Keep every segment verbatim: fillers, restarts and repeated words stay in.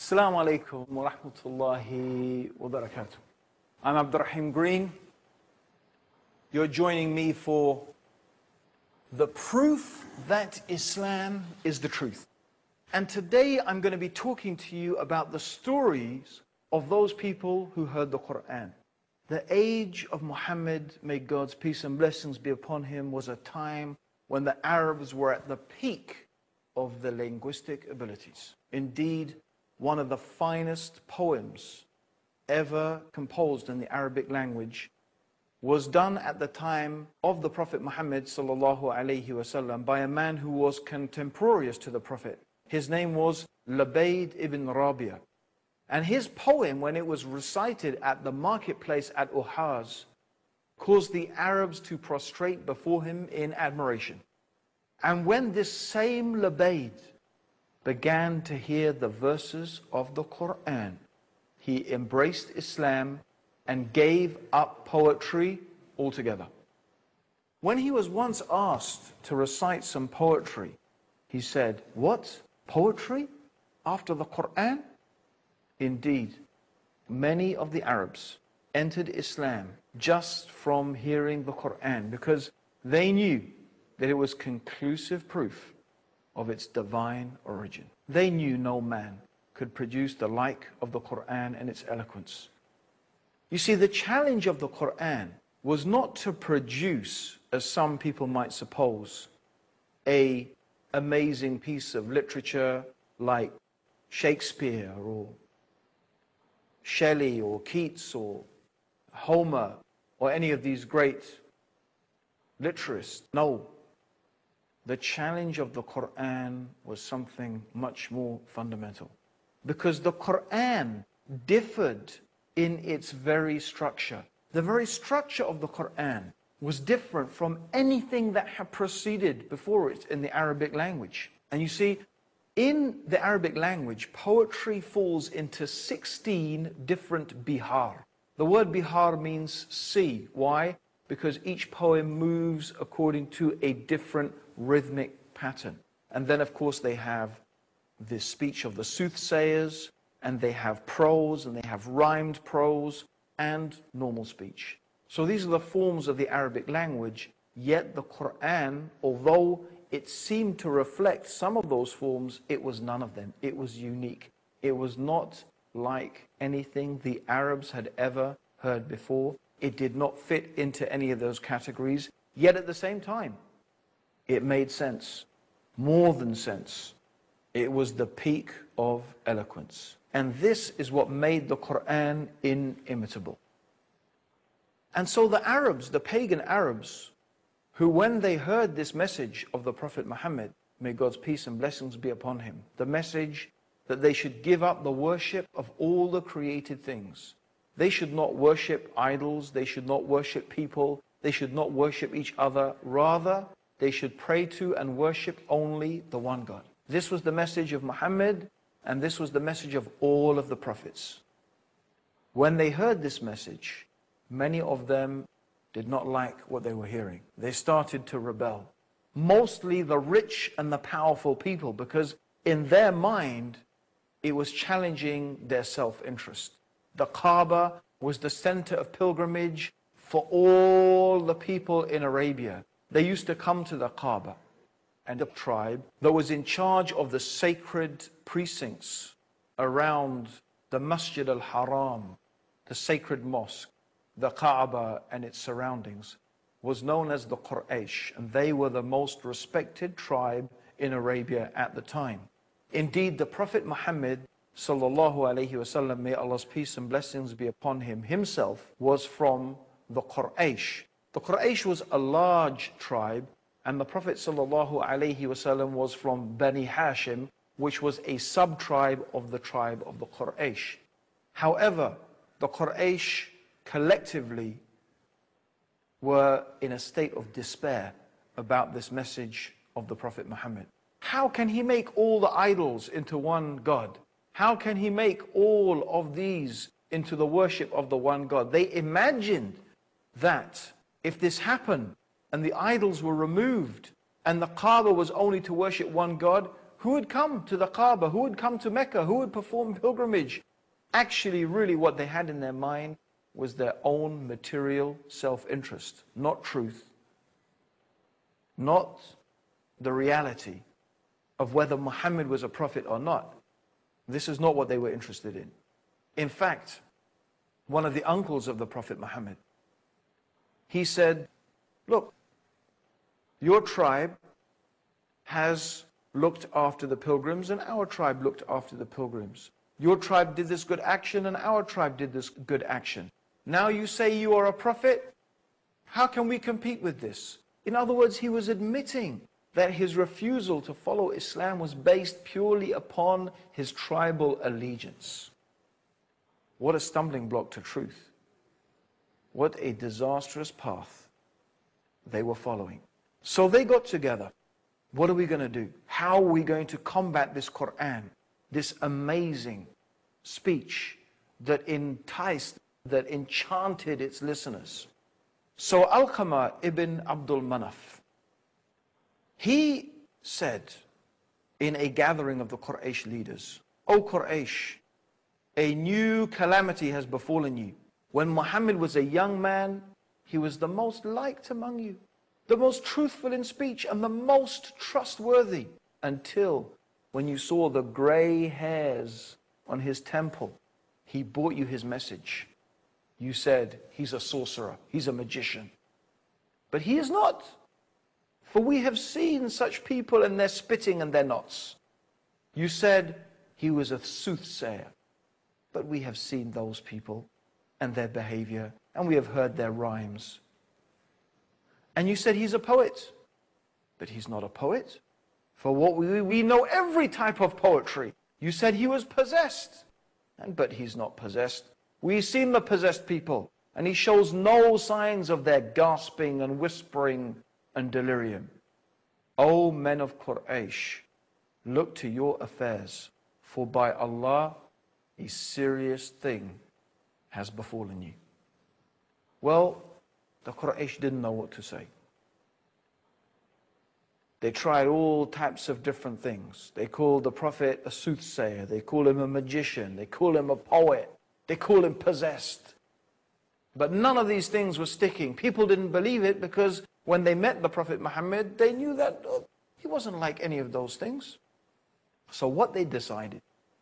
Assalamu alaikum wa rahmatullahi wa barakatuh. I'm Abdurrahim Green. You're joining me for the proof that Islam is the truth. And today I'm going to be talking to you about the stories of those people who heard the Quran. The age of Muhammad, may God's peace and blessings be upon him, was a time when the Arabs were at the peak of their linguistic abilities. Indeed, one of the finest poems ever composed in the Arabic language was done at the time of the Prophet Muhammad sallallahu alaihi wasallam by a man who was contemporaneous to the Prophet. His name was Labayd ibn Rabia. And his poem, when it was recited at the marketplace at Uhaz, caused the Arabs to prostrate before him in admiration. And when this same Labayd began to hear the verses of the Quran, he embraced Islam and gave up poetry altogether. When he was once asked to recite some poetry, he said, "What? Poetry after the Quran?" Indeed, many of the Arabs entered Islam just from hearing the Quran because they knew that it was conclusive proof of its divine origin. They knew no man could produce the like of the Quran and its eloquence. You see, the challenge of the Quran was not to produce, as some people might suppose, a amazing piece of literature like Shakespeare or Shelley or Keats or Homer or any of these great literasts. No. The challenge of the Quran was something much more fundamental. Because the Quran differed in its very structure. The very structure of the Quran was different from anything that had preceded before it in the Arabic language. And you see, in the Arabic language, poetry falls into sixteen different bihar. The word bihar means sea. Why? Because each poem moves according to a different rhythmic pattern. And then, of course, they have the speech of the soothsayers, and they have prose, and they have rhymed prose, and normal speech. So these are the forms of the Arabic language, yet the Quran, although it seemed to reflect some of those forms, it was none of them. It was unique. It was not like anything the Arabs had ever heard before. It did not fit into any of those categories, yet at the same time, it made sense, more than sense. It was the peak of eloquence. And this is what made the Quran inimitable. And so the Arabs, the pagan Arabs, who when they heard this message of the Prophet Muhammad, may God's peace and blessings be upon him, the message that they should give up the worship of all the created things. They should not worship idols, they should not worship people, they should not worship each other. Rather, they should pray to and worship only the one God. This was the message of Muhammad, and this was the message of all of the prophets. When they heard this message, many of them did not like what they were hearing. They started to rebel. Mostly the rich and the powerful people, because in their mind, it was challenging their self-interest. The Kaaba was the center of pilgrimage for all the people in Arabia. They used to come to the Kaaba, and a tribe that was in charge of the sacred precincts around the Masjid al-Haram, the sacred mosque, the Kaaba and its surroundings, was known as the Quraysh, and they were the most respected tribe in Arabia at the time. Indeed, the Prophet Muhammad sallallahu alaihi wasallam, may Allah's peace and blessings be upon him, himself was from the Quraysh. The Quraysh was a large tribe, and the Prophet sallallahu alaihi wasallam was from Bani Hashim, which was a sub-tribe of the tribe of the Quraysh. However, the Quraysh collectively were in a state of despair about this message of the Prophet Muhammad. How can he make all the idols into one God? How can he make all of these into the worship of the one God? They imagined that if this happened and the idols were removed and the Kaaba was only to worship one God, who would come to the Kaaba, who would come to Mecca, who would perform pilgrimage. Actually, really what they had in their mind was their own material self-interest, not truth, not the reality of whether Muhammad was a prophet or not. This is not what they were interested in. In fact, one of the uncles of the Prophet Muhammad, he said, look, your tribe has looked after the pilgrims and our tribe looked after the pilgrims. Your tribe did this good action and our tribe did this good action. Now you say you are a prophet? How can we compete with this? In other words, he was admitting that his refusal to follow Islam was based purely upon his tribal allegiance. What a stumbling block to truth. What a disastrous path they were following. So they got together. What are we going to do? How are we going to combat this Quran, this amazing speech that enticed, that enchanted its listeners? So Alqamah ibn Abdul Manaf, he said in a gathering of the Quraysh leaders, O Quraysh, a new calamity has befallen you. When Muhammad was a young man, he was the most liked among you, the most truthful in speech and the most trustworthy, until when you saw the gray hairs on his temple, he brought you his message. You said, he's a sorcerer, he's a magician. But he is not. For we have seen such people and their spitting and their knots. You said he was a soothsayer. But we have seen those people and their behavior, and we have heard their rhymes. And you said he's a poet. But he's not a poet. For what we, we know every type of poetry. You said he was possessed. And but he's not possessed. We've seen the possessed people, and he shows no signs of their gasping and whispering and delirium. O men of Quraysh, look to your affairs, for by Allah, a serious thing has befallen you. Well, the Quraysh didn't know what to say. They tried all types of different things. They called the Prophet a soothsayer. They called him a magician. They called him a poet. They called him possessed. But none of these things were sticking. People didn't believe it because when they met the Prophet Muhammad, they knew that oh, he wasn't like any of those things. So what they decided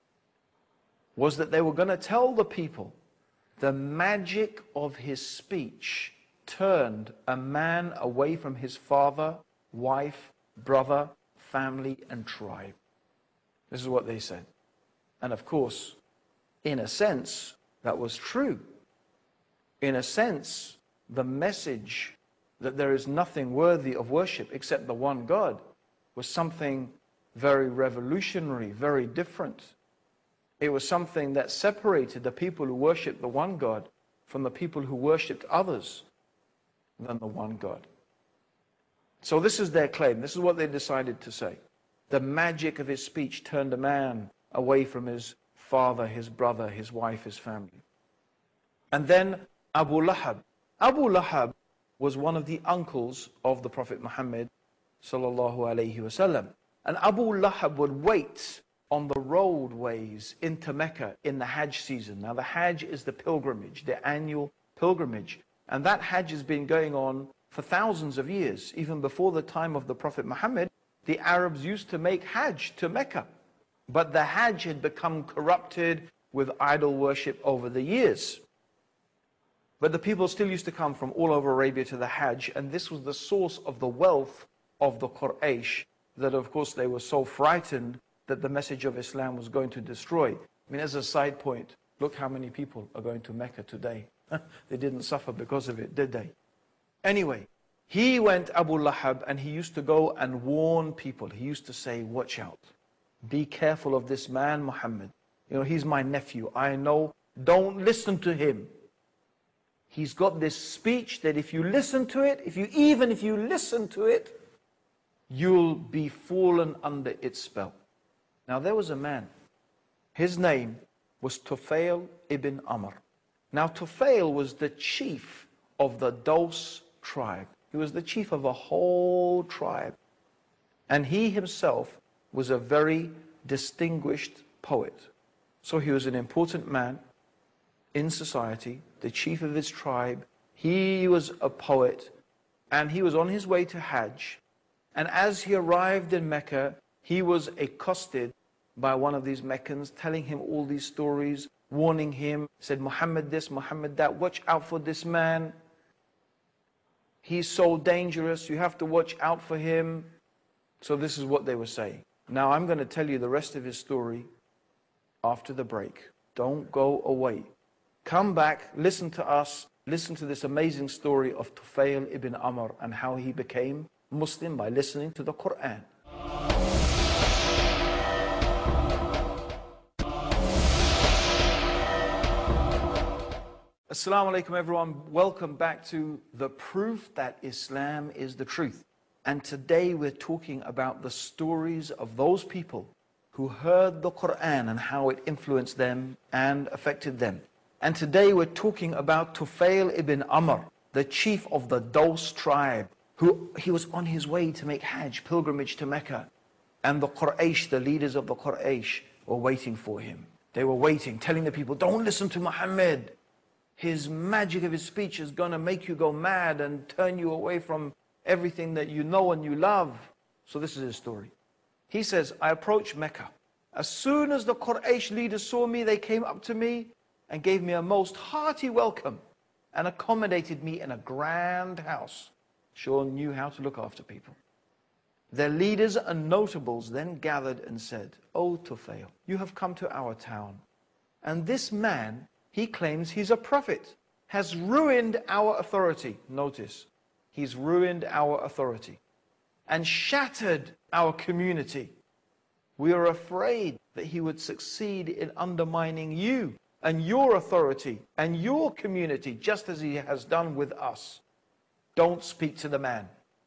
was that they were going to tell the people the magic of his speech turned a man away from his father, wife, brother, family, and tribe. This is what they said. And of course, in a sense, that was true. In a sense, the message that there is nothing worthy of worship except the one God was something very revolutionary, very different. It was something that separated the people who worshipped the one God from the people who worshipped others than the one God. So this is their claim. This is what they decided to say. The magic of his speech turned a man away from his father, his brother, his wife, his family. And then Abu Lahab. Abu Lahab was one of the uncles of the Prophet Muhammad sallallahu alayhi wasallam. And Abu Lahab would wait on the roadways into Mecca in the Hajj season. Now the Hajj is the pilgrimage, the annual pilgrimage. And that Hajj has been going on for thousands of years. Even before the time of the Prophet Muhammad, the Arabs used to make Hajj to Mecca. But the Hajj had become corrupted with idol worship over the years. But the people still used to come from all over Arabia to the Hajj, and this was the source of the wealth of the Quraysh, that of course they were so frightened that the message of Islam was going to destroy. I mean, as a side point, look how many people are going to Mecca today. They didn't suffer because of it, did they? Anyway, he went, Abu Lahab, and he used to go and warn people. He used to say, watch out. Be careful of this man, Muhammad. You know, he's my nephew. I know. Don't listen to him. He's got this speech that if you listen to it, if you even if you listen to it, you'll be fallen under its spell. Now there was a man. His name was Tufail ibn Amr. Now Tufail was the chief of the Daws tribe. He was the chief of a whole tribe. And he himself was a very distinguished poet. So he was an important man in society, the chief of his tribe. He was a poet, and he was on his way to Hajj. And as he arrived in Mecca, he was accosted by one of these Meccans, telling him all these stories, warning him, said, Muhammad this, Muhammad that, watch out for this man. He's so dangerous, you have to watch out for him. So this is what they were saying. Now I'm going to tell you the rest of his story after the break. Don't go away. Come back, listen to us, listen to this amazing story of Tufail ibn Amr and how he became Muslim by listening to the Quran. Assalamu alaikum everyone, welcome back to The Proof That Islam is the Truth. And today we're talking about the stories of those people who heard the Quran and how it influenced them and affected them. And today we're talking about Tufail ibn Amr, the chief of the Daws tribe, who he was on his way to make Hajj, pilgrimage to Mecca. And the Quraysh, the leaders of the Quraysh, were waiting for him. They were waiting, telling the people, don't listen to Muhammad. His magic of his speech is going to make you go mad and turn you away from everything that you know and you love. So this is his story. He says, I approached Mecca. As soon as the Quraysh leaders saw me, they came up to me and gave me a most hearty welcome and accommodated me in a grand house. Sure knew how to look after people. Their leaders and notables then gathered and said, O Tufail, you have come to our town, and this man, he claims he's a prophet, has ruined our authority. Notice, he's ruined our authority and shattered our community. We are afraid that he would succeed in undermining you and your authority and your community, just as he has done with us. Don't speak to the man.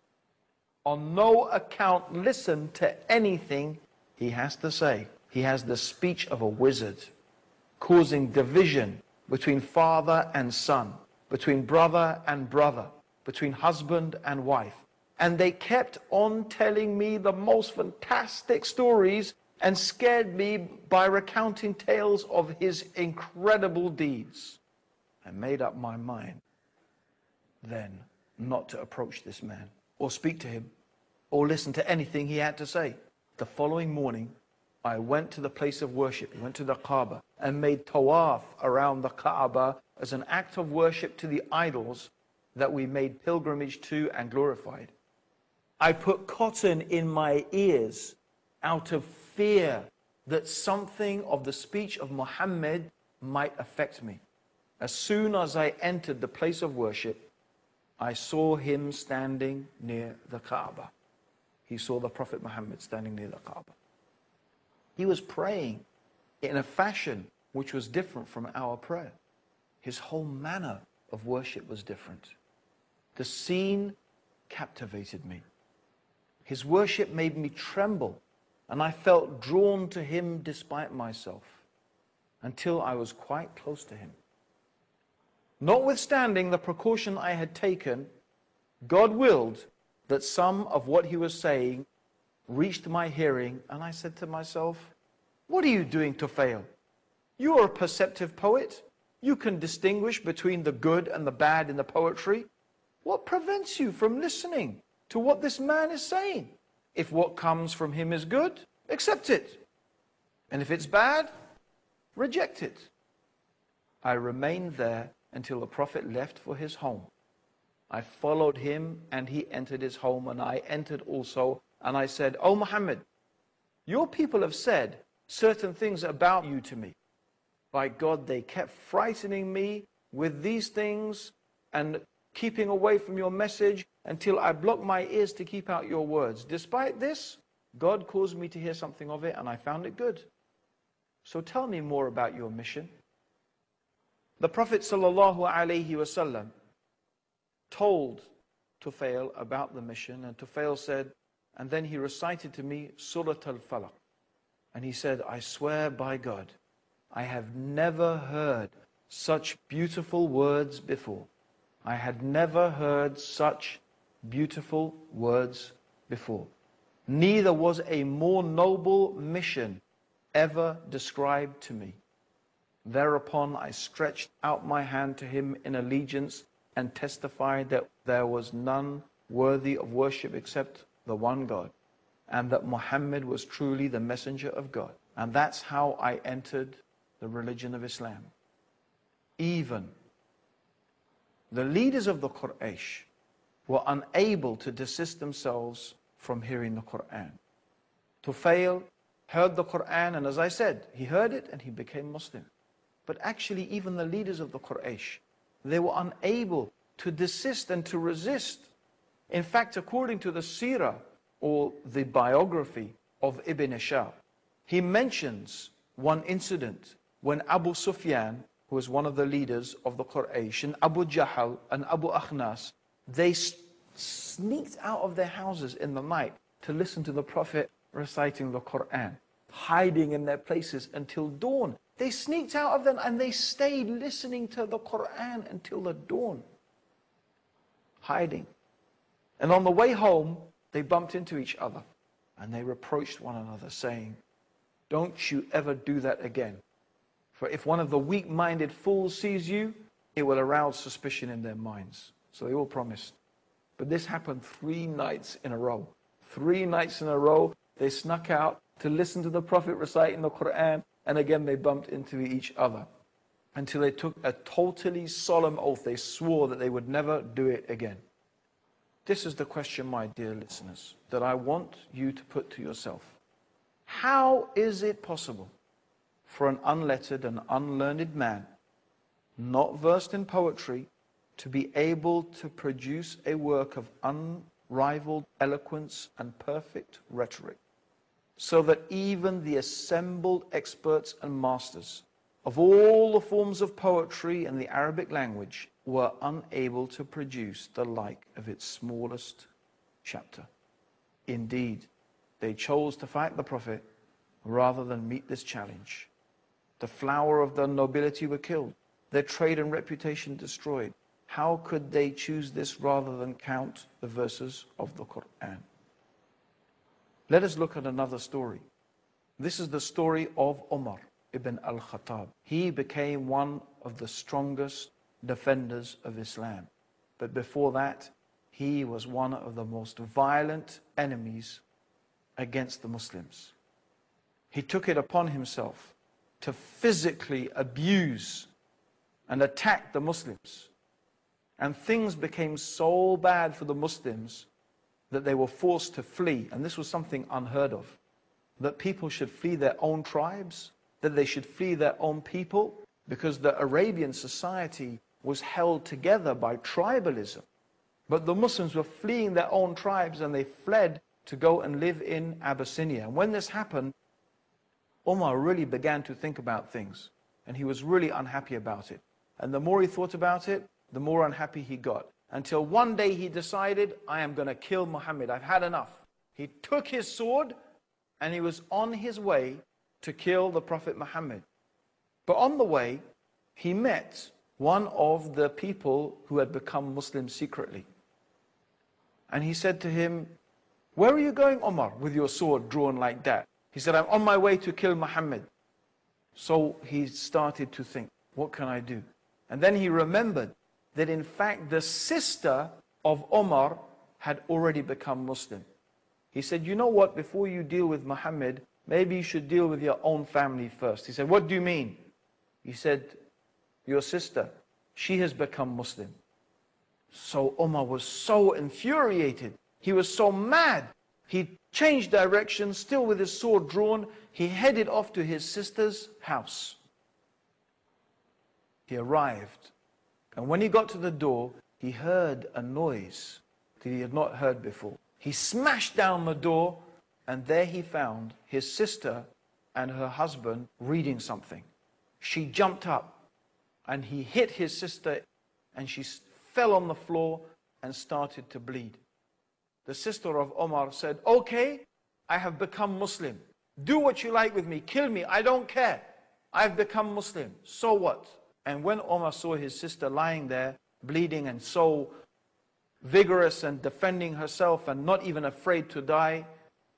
On no account listen to anything he has to say. He has the speech of a wizard, causing division between father and son, between brother and brother, between husband and wife. And they kept on telling me the most fantastic stories and scared me by recounting tales of his incredible deeds. I made up my mind then not to approach this man or speak to him or listen to anything he had to say. The following morning, I went to the place of worship, went to the Kaaba and made tawaf around the Kaaba as an act of worship to the idols that we made pilgrimage to and glorified. I put cotton in my ears out of fear that something of the speech of Muhammad might affect me. As soon as I entered the place of worship, I saw him standing near the Kaaba. He saw the Prophet Muhammad standing near the Kaaba. He was praying in a fashion which was different from our prayer. His whole manner of worship was different. The scene captivated me. His worship made me tremble, and I felt drawn to him despite myself, until I was quite close to him. Notwithstanding the precaution I had taken, God willed that some of what he was saying reached my hearing, and I said to myself, what are you doing, Tufail? You are a perceptive poet. You can distinguish between the good and the bad in the poetry. What prevents you from listening to what this man is saying? If what comes from him is good, accept it. And if it's bad, reject it. I remained there until the Prophet left for his home. I followed him and he entered his home, and I entered also, and I said, O Muhammad, your people have said certain things about you to me. By God, they kept frightening me with these things and keeping away from your message until I blocked my ears to keep out your words. Despite this, God caused me to hear something of it, and I found it good. So tell me more about your mission. The Prophet sallallahu alaihi wasallam told Tufail about the mission, and Tufail said, and then he recited to me Surah Al-Falaq. And he said, I swear by God, I have never heard such beautiful words before. I had never heard such beautiful words before. neither was a more noble mission ever described to me. Thereupon I stretched out my hand to him in allegiance and testified that there was none worthy of worship except the one God, and that Muhammad was truly the messenger of God. And that's how I entered the religion of Islam. Even the leaders of the Quraysh were unable to desist themselves from hearing the Quran. Tufail heard the Quran, and as I said, he heard it and he became Muslim. But actually, even the leaders of the Quraysh, they were unable to desist and to resist. In fact, according to the seerah, or the biography of Ibn Ishaq, he mentions one incident when Abu Sufyan, who was one of the leaders of the Quraysh, and Abu Jahl and Abu Akhnas, they sneaked out of their houses in the night to listen to the Prophet reciting the Quran, hiding in their places until dawn. They sneaked out of them and they stayed listening to the Quran until the dawn, hiding. And on the way home, they bumped into each other and they reproached one another, saying, "Don't you ever do that again. For if one of the weak-minded fools sees you, it will arouse suspicion in their minds." So they all promised. But this happened three nights in a row. Three nights in a row, they snuck out to listen to the Prophet reciting the Quran, and again they bumped into each other until they took a totally solemn oath. They swore that they would never do it again. This is the question, my dear listeners, that I want you to put to yourself. How is it possible for an unlettered and unlearned man, not versed in poetry, to be able to produce a work of unrivaled eloquence and perfect rhetoric, so that even the assembled experts and masters of all the forms of poetry and the Arabic language were unable to produce the like of its smallest chapter? Indeed, they chose to fight the Prophet rather than meet this challenge. The flower of their nobility were killed, their trade and reputation destroyed. How could they choose this rather than count the verses of the Quran? Let us look at another story. This is the story of Umar ibn al-Khattab. He became one of the strongest defenders of Islam. But before that, he was one of the most violent enemies against the Muslims. He took it upon himself to physically abuse and attack the Muslims. And things became so bad for the Muslims that they were forced to flee. And this was something unheard of. That people should flee their own tribes, that they should flee their own people, because the Arabian society was held together by tribalism. But the Muslims were fleeing their own tribes and they fled to go and live in Abyssinia. And when this happened, Umar really began to think about things. And he was really unhappy about it. And the more he thought about it, the more unhappy he got. Until one day he decided, I am going to kill Muhammad. I've had enough. He took his sword and he was on his way to kill the Prophet Muhammad. But on the way, he met one of the people who had become Muslims secretly. And he said to him, "Where are you going, Umar, with your sword drawn like that?" He said, "I'm on my way to kill Muhammad." So he started to think, what can I do? And then he remembered that in fact the sister of Umar had already become Muslim. He said, "You know what, before you deal with Muhammad, maybe you should deal with your own family first." He said, "What do you mean?" He said, "Your sister, she has become Muslim." So Umar was so infuriated. He was so mad. He changed direction, still with his sword drawn. He headed off to his sister's house. He arrived. And when he got to the door, he heard a noise that he had not heard before. He smashed down the door, and there he found his sister and her husband reading something. She jumped up, and he hit his sister, and she fell on the floor and started to bleed. The sister of Umar said, "Okay, I have become Muslim. Do what you like with me. Kill me. I don't care. I've become Muslim. So what?" And when Umar saw his sister lying there, bleeding and so vigorous and defending herself and not even afraid to die,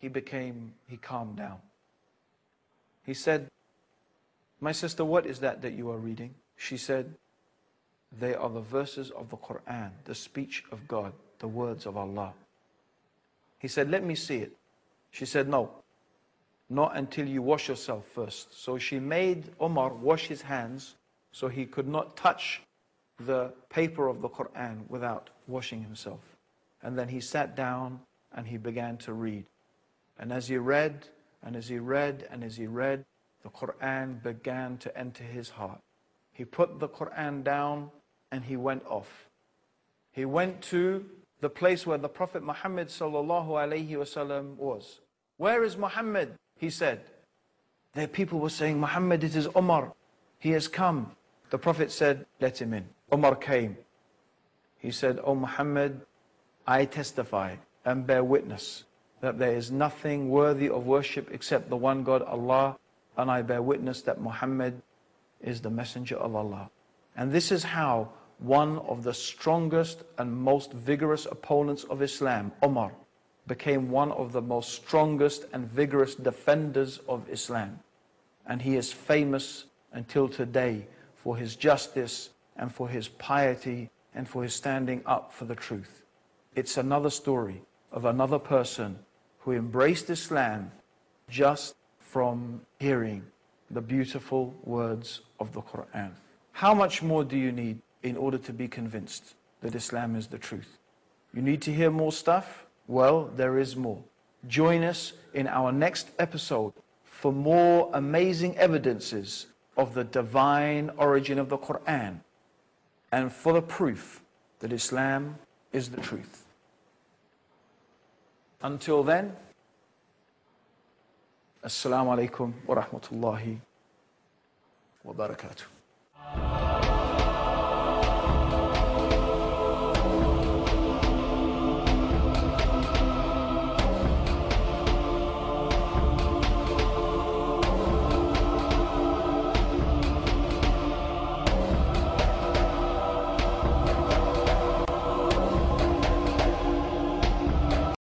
he became, he calmed down. He said, "My sister, what is that that you are reading?" She said, "They are the verses of the Quran, the speech of God, the words of Allah." He said, "Let me see it." She said, "No, not until you wash yourself first." So she made Umar wash his hands so he could not touch the paper of the Quran without washing himself. And then he sat down and he began to read. And as he read, and as he read, and as he read, the Quran began to enter his heart. He put the Quran down and he went off. He went to the place where the Prophet Muhammad sallallahu alaihi wasallam was. "Where is Muhammad?" he said. Their people were saying, "Muhammad, it is Umar. He has come." The Prophet said, "Let him in." Umar came. He said, "O Muhammad, I testify and bear witness that there is nothing worthy of worship except the one God, Allah, and I bear witness that Muhammad is the messenger of Allah." And this is how one of the strongest and most vigorous opponents of Islam, Umar, became one of the most strongest and vigorous defenders of Islam. And he is famous until today for his justice and for his piety and for his standing up for the truth. It's another story of another person who embraced Islam just from hearing the beautiful words of the Quran. How much more do you need in order to be convinced that Islam is the truth? You need to hear more stuff? Well, there is more. Join us in our next episode for more amazing evidences of the divine origin of the Quran and for the proof that Islam is the truth. Until then, Assalamu alaikum wa rahmatullahi wa barakatuh.